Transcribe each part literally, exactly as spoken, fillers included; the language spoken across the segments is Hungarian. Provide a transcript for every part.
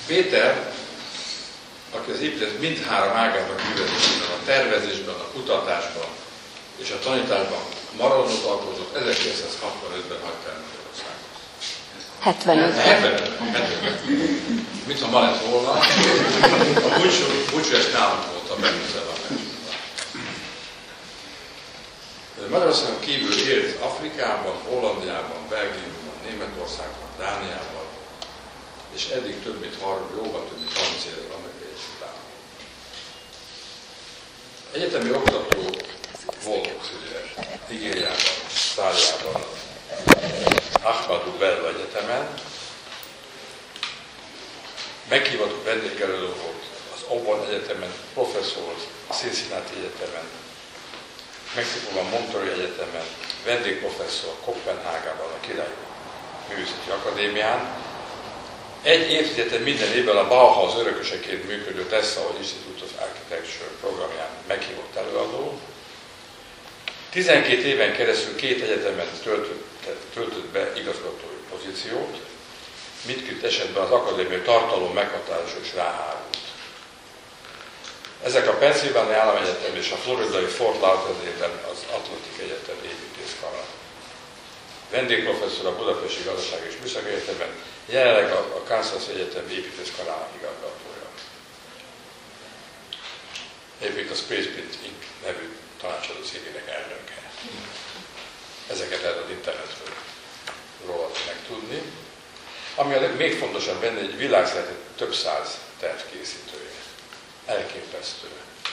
Péter, aki az épület mindhárom ágában művelésében, a tervezésben, a kutatásban és a tanításban maradonot alkotott, ezerkilencszázhatvanötben hagyta el Magyarországot. hetvenöt. Mintha ma lett volna, a búcsú ezt nálunk volt a bennüzel a másodban. Magyarországon kívül élt Afrikában, Hollandiában, Belgiumban, Németországban, Dániában, és eddig több mint harminc, jóval több mint harminc éve amerikai egyetlen. Egyetemi oktató volt ugye, Nigériában, Száliában, Ahmadu Bello Egyetemen, meghívatott vendégelődő volt az Auburn Egyetemen, professzor volt a Cincinnati Egyetemen, Mexikóban Monterey Egyetemen, vendégprofesszor Kopenhágában, a Királyi Művészeti Akadémián. Egy évtizeden minden évben a Bauhaus örököseként működő Dessau Institute of Architecture programján meghívott előadó. tizenkét éven keresztül két egyetemen töltött, töltött be igazgatói pozíciót, mindkét esetben az akadémiai tartalom meghatározó és ráhárult. Ezek a Pennsylvania Államegyetem és a floridai Fort Lauderdale-ben az Atlantic Egyetem építészkara. Vendégprofesszor a Budapesti Gazdaság és Műszaki Egyetemen, jelenleg a Kansas Egyetem építészkarának igazgatója. Egyébként a Spaceprint incorporated nevű tanácsadó cégének elnöke. Ezeket lehet az internetről róla megtudni. Ami a még fontosabb benne, egy világszerte több száz tervkészítője. Elképesztő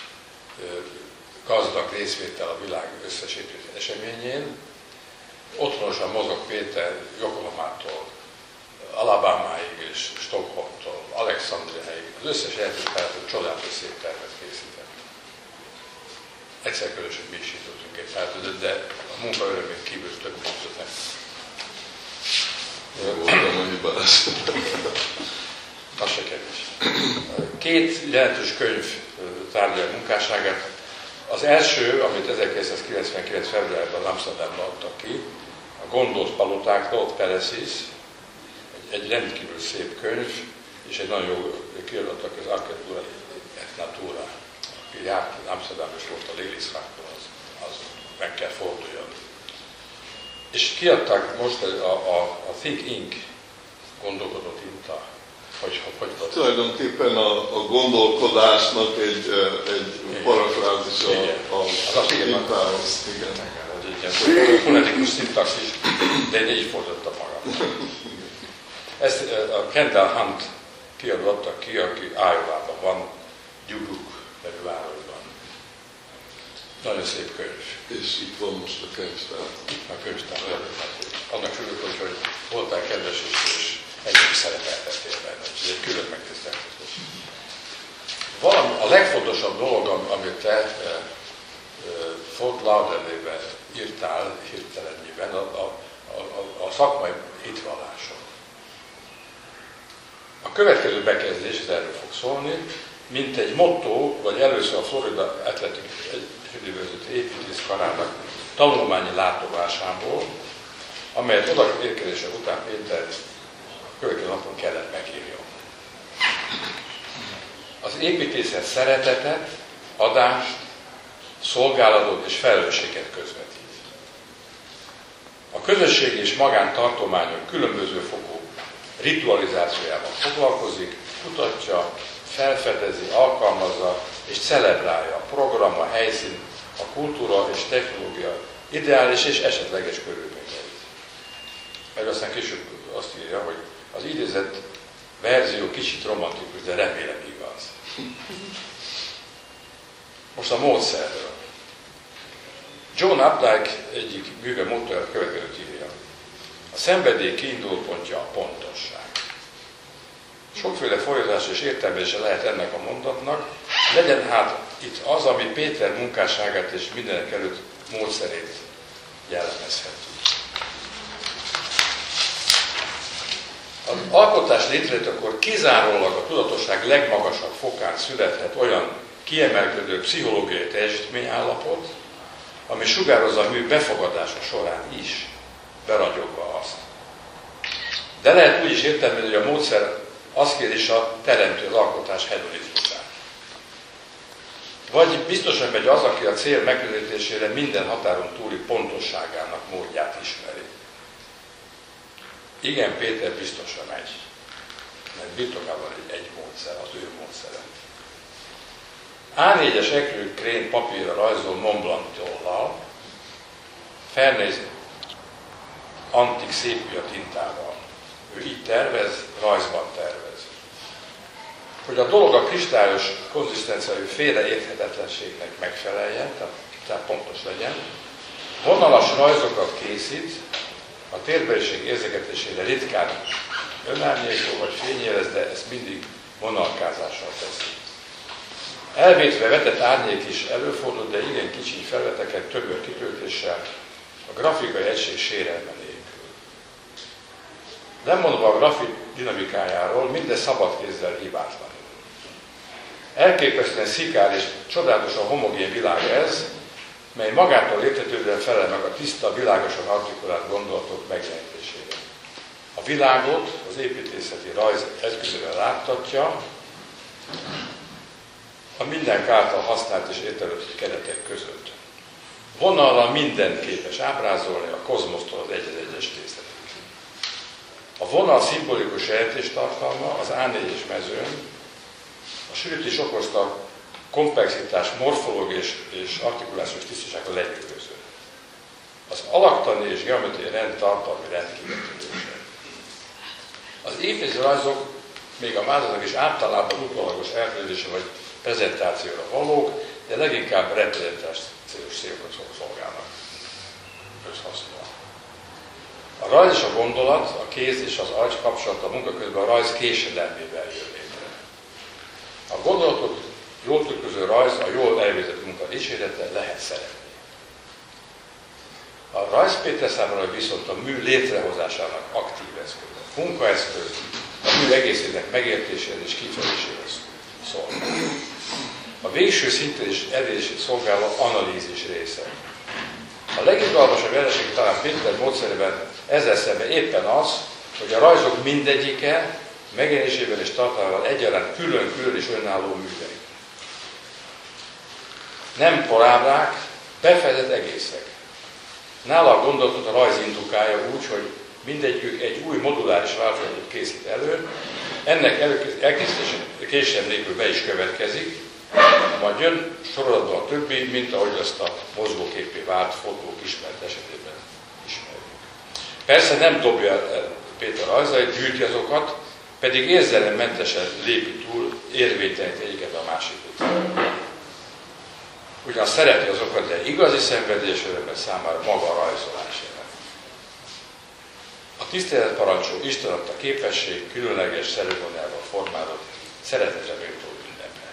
gazdag részvétel a világ összes építési eseményén. Otthonosan mozog Péter Yokohamától, Alabamáig és Stockholmtól, Alexandriáig, az összes eltűntálatról csodálatos szép tervet készített. Egyszer közösen mi is jutottunk egy feltődött, de a munka örömén kívül több között nem. Voltam a hibás. Az se kevés. Két jelentős könyv tárgyalja munkásságát. Az első, amit ezerkilencszázkilencvenkilenc februárban Amsterdamban adtak ki, a Gondolt paloták, Lord Palaces, egy, egy rendkívül szép könyv, és egy nagyon jó kiadottak az Architectura et Natura. Aki járt Amsterdamban és volt a Lelystadtban, az, az meg kell forduljon. És kiadták most a, a, a Think incorporated gondolkodó tinta, hogy hogy hogy tulajdonképpen a, a gondolkodásnak egy, egy parafrázis a, a, a tintához. Igen. Fonetikus szintaxis, de én így fordítottam magam. Ezt a Kendall Hunt kiadó adtak ki, aki Iowa-ban van, Dubuque nevű városban. Nagyon szép könyv. És itt van most a könyvtár. Itt a könyvtár. Annak örülök, hogy voltál kedves és, és egyébként szerepeltettél benne, ez egy külön megtiszteltetés. Valami, a legfontosabb dolog, amit te e, e, Fort Lauderdale-ben írtál hirtelennyében, a, a, a, a szakmai hitvallásod. A következő bekezdés, ez erről fog szólni, mint egy motto, vagy először a Florida Atlantic University építészkarának tanulmányi látogatásából, amelyet oda érkezése után Péter a következő napon kellett megírjon. Az építészet szeretetet, adást, szolgálatot és felelősséget közvetít. A közösség és magántartományok különböző fokú ritualizációjával foglalkozik, kutatja, felfedezi, alkalmazza és celebrálja a program, a helyszín, a kultúra és technológia ideális és esetleges körülményeit. Meg aztán később azt írja, hogy az idézett verzió kicsit romantikus, de remélem igaz. Most a módszerről. John Updike egyik műve mottoja a következőt írja. A szenvedély kiindulópontja a pontosság. Sokféle fordítás és értelmezése lehet ennek a mondatnak, legyen hát itt az, ami Péter munkásságát és mindenek előtt módszerét jellemezheti. Az alkotás létrejött, akkor kizárólag a tudatosság legmagasabb fokán születhet olyan kiemelkedő pszichológiai teljesítményállapot, ami sugározza a mű befogadása során is, beragyogva azt. De lehet úgy is értelmezni, hogy a módszer az kérdésa teremti az alkotás hedonizmusát. Vagy biztosan megy az, aki a cél megközelítésére minden határon túli pontosságának módját ismeri. Igen, Péter biztosan megy, mert birtokában egy, egy módszer, az ő módszere. á négyes ekrőkrén papírra rajzol Mont Blanc tollal, felnéz antik szépia tintával. Ő így tervez, rajzban tervez. Hogy a dolog a kristályos konzisztenciájú félreérthetetlenségnek megfeleljen, tehát, tehát pontos legyen, vonalas rajzokat készít, a térbeliség érzékelésére ritkán önárnyékol vagy fényjelez, de ezt mindig vonalkázással teszi. Elvétve vetett árnyék is előfordul, de igen kicsi felületeken többször kitöltéssel a grafikai egység sérelme nélkül. Lemondva a grafit dinamikájáról, mindez szabad kézzel hibátlanul. Elképesztően szikár és csodálatosan homogén világ ez, mely magától értetődően felel meg a tiszta, világosan artikulált gondolatok megjelenítésére. A világot az építészeti rajz eszközével láttatja, a mindenki által használt és értelmezett keretek között. Vonallal mindent képes ábrázolni, a kozmosztól az egy az egyes részletig. A vonal szimbolikus jelentést tartalma az á négyes mezőn a sűrítés okozta komplexitás, morfológiai és, és artikulációs tisztasága lenyűgöző. Az alaktani és geometriai rend tartalmi rendkívül. Az építészeti rajzok még a vázlatnak is általában utólagos elképzelése vagy prezentációra valók, de leginkább reprezentációs célokat szolgálnak. Közhasznúan. A rajz és a gondolat, a kéz és az agy kapcsolata a munka közben a rajz késedelmével jön létre. A gondolatot jól tükröző rajz, a jól elvégzett munka dicsérete, lehet szeretni. A rajz Péter számára viszont a mű létrehozásának aktív eszköz, munkaeszköz, a mű egészének megértéséhez és kifejezéséhez szolgál. A végső szinten is elérését szolgáló analízis része. A legizgalmasabb jelenség talán Péter módszerében ezzel szemben éppen az, hogy a rajzok mindegyike megjelenésében és tartalmával egyaránt külön-külön és önálló művek. Nem porábrák, befejezett egészek. Nála a gondolatot a rajz indukálja úgy, hogy mindegyik egy új moduláris változatot készít elő, ennek elkészítése később nélkül be is következik, majd jön sorozatban a többi, mint ahogy azt a mozgóképé vált fotók ismert esetében ismerjük. Persze nem dobja el Péter rajzait, gyűjti azokat, pedig érzelemmentesen lépi túl, érvénytelenít egyiket a másik után. Ugyan szereti azokat, de igazi szenvedés öröme számára maga a rajzolás jelent. A tisztelet parancsol Isten adta képesség, különleges ceremóniával formálott, szeretetre méltó ünnepel.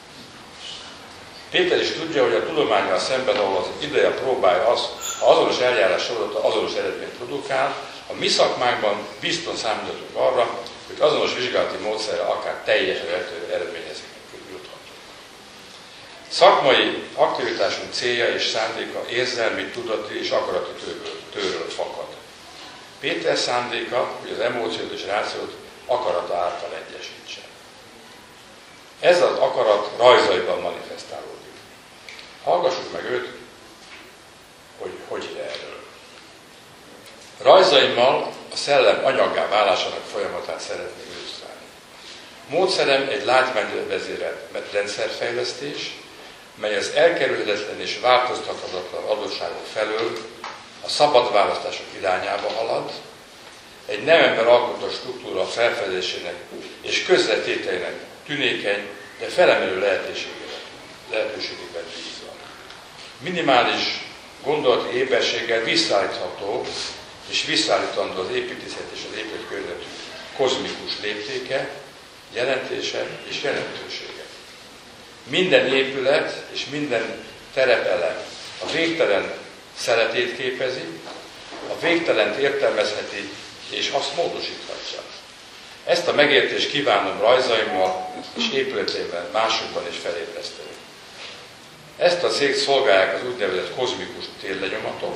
Péter is tudja, hogy a tudománnyal szemben, ahol az ideje próbálja az, ha azonos eljárás sorolata azonos eredményt produkál, a mi szakmánkban bizton számítatunk arra, hogy azonos vizsgálati módszerre akár teljesen eredményhez juthatunk. Szakmai aktivitásunk célja és szándéka érzelmi, tudati és akarati tőről, tőről fakad. Péter szándéka, hogy az emóciót és rációt akarata által egyesítsen. Ez az akarat rajzaiban manifestálódik. Hallgassuk meg őt, hogy hogy ide erről. Rajzaimmal a szellem anyaggá válásának folyamatát szeretném illusztrálni. Módszerem egy látványvezérelt rendszerfejlesztés, mely az elkerülhetetlen és változtathatatlan adottságok felől a szabad választások irányába halad, egy nem ember alkotott struktúra felfedezésének és közvetételének tünékeny, de felemelő lehetőségében bízva. Minimális gondolati éberséggel visszaállítható és visszaállítandó az építészet és az épületkörnyezetű kozmikus léptéke, jelentése és jelentősége. Minden épület és minden terepelem a végtelen szeretét képezi, a végtelent értelmezheti és azt módosíthatja. Ezt a megértést kívánom rajzaimmal és épületével másokban is felébreszteni. Ezt a célt szolgálják az úgynevezett kozmikus térlenyomatok,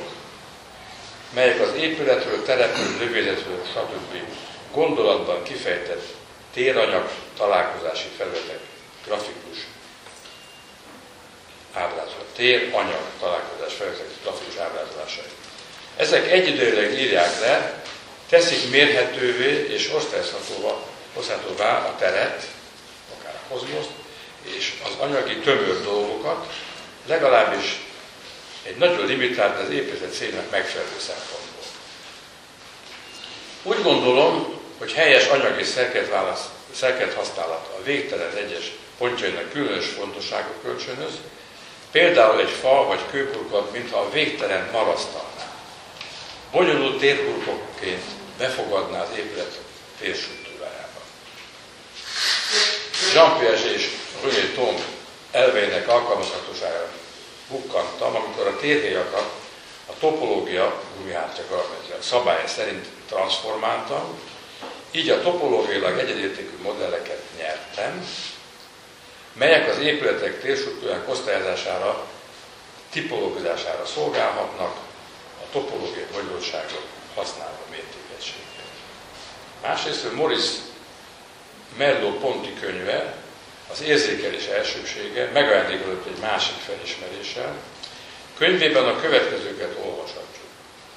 melyek az épületről, terepről, növényzetről, stb. Gondolatban kifejtett téranyag találkozási felületek grafikus ábrázolásai. Téranyag találkozás felületek grafikus ábrázolásai. Ezek egyidejűleg írják le, teszik mérhetővé és osztályozhatóvá a teret, akár a kozmoszt, és az anyagi tömör dolgokat, legalábbis egy nagyon limitált, az építészet célnak megfelelő szempontból. Úgy gondolom, hogy helyes anyagi szerkezet használata a végtelen egyes pontjainak különös fontosságot kölcsönöz, például egy fa vagy kőburkolat, mintha a végtelen marasztalná. Bonyolult térburkokként befogadná az épület térstruktúrájába. Jean Piaget és René Thom elveinek alkalmazhatóságára bukkantam, amikor a térhéjakat a topológia a szabálya szerint transformáltam, így a topológiailag egyedértékű modelleket nyertem, melyek az épületek térstruktúrának osztályozására, tipológizására szolgálhatnak, a topológiai bonyolultságot használva mértékegységgel. Másrészt Maurice Merleau-Ponty könyve, az érzékelés elsősége, megajándékozott egy másik felismeréssel. Könyvében a következőket olvashatjuk.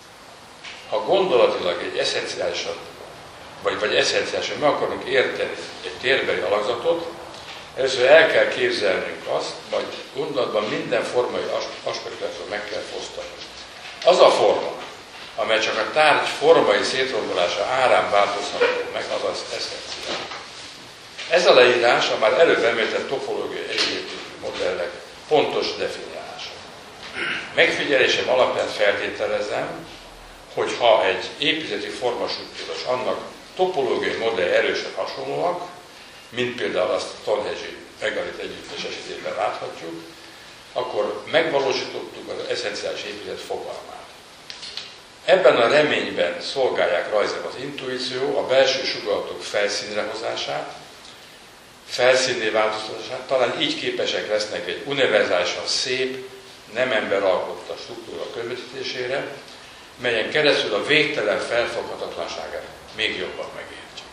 Ha gondolatilag egy eszenciálisan, vagy, vagy eszenciálisan meg akarunk érteni egy térbeli alakzatot, először el kell képzelnünk azt, majd gondolatban minden formai aspektusról meg kell fosztani. Az a forma, amely csak a tárgy formai szétrombolása árán változható meg, azaz eszenciál. Ez a leírás a már előbb említett topológiai egyedértékű modellek pontos definiálása. Megfigyelésem alapján feltételezem, hogy ha egy építészeti formastruktúra és annak topológiai modell erősen hasonlóak, mint például azt Stonehenge-i megalit együttes esetében láthatjuk, akkor megvalósítottuk az eszenciális épület fogalmát. Ebben a reményben szolgálják rajzom az intuíció, a belső sugallatok felszínre hozását, felszínné változtatását, talán így képesek lesznek egy univerzálisan szép, nem ember alkotta struktúra közvetítésére, melyen keresztül a végtelen felfoghatatlanságát még jobban megértjük.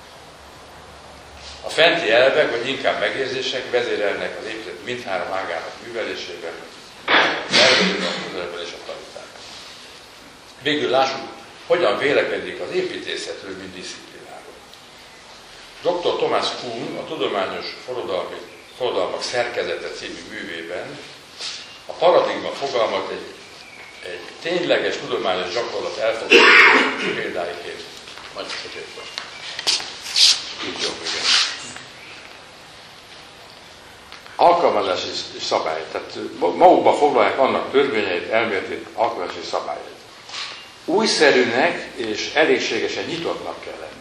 A fenti elvek, vagy inkább megérzések vezérelnek az épület mindhárom ágának művelésében, elvezően a közelben és a tanításban. Végül lássuk, hogyan vélekedik az építészetről, mint diszciplináról. doktor Thomas Kuhn a Tudományos Forradalmi, Forradalmak Szerkezete című művében a paradigma fogalmat egy, egy tényleges tudományos gyakorlat elfogadása példáiként nagy középben. Így jobb, igen. Alkalmazási szabály, tehát magukba foglalják annak törvényeit, elméletét, alkalmazási szabályait. Újszerűnek és elégségesen nyitottnak kell lenniük.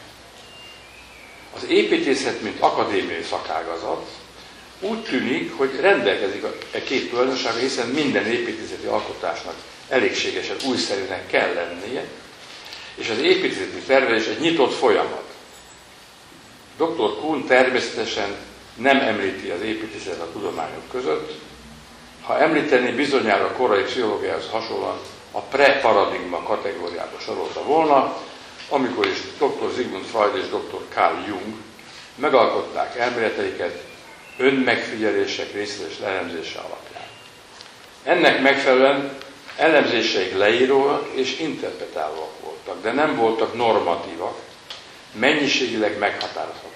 Az építészet, mint akadémiai szakágazat, úgy tűnik, hogy rendelkezik a két tulajdonsága, hiszen minden építészeti alkotásnak elégségesen újszerűnek kell lennie, és az építészeti tervezés egy nyitott folyamat. doktor Kuhn természetesen nem említi az építészetet a tudományok között, ha említeni bizonyára a korai pszichológiához hasonlóan a pre-paradigma kategóriába sorolta volna, amikor is doktor Sigmund Freud és doktor Carl Jung megalkották elméleteiket önmegfigyelések részletes elemzése alapján. Ennek megfelelően elemzéseik leíróak és interpretálóak voltak, de nem voltak normatívak, mennyiségileg meghatározhatóak.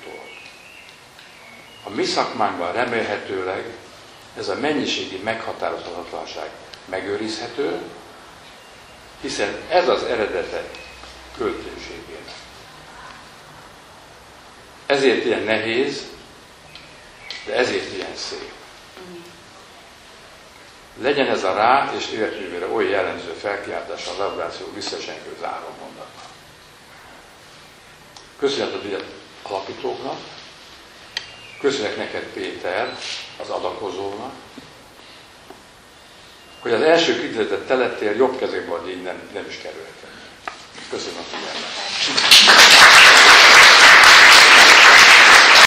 A mi szakmánkban remélhetőleg ez a mennyiségi meghatározhatatlanság megőrizhető, hiszen ez az eredete költőségének. Ezért ilyen nehéz, de ezért ilyen szép. Legyen ez a rá és életművére oly jellemző felkiáltás a laboráció visszasenkő záró mondatnak. Köszönet a alapítóknak, köszönet neked Péter, az adakozónak, hogy az első kifizetett telettér jobb kezébe, hogy így nem, nem is kerülhet. Köszönöm a figyelmet.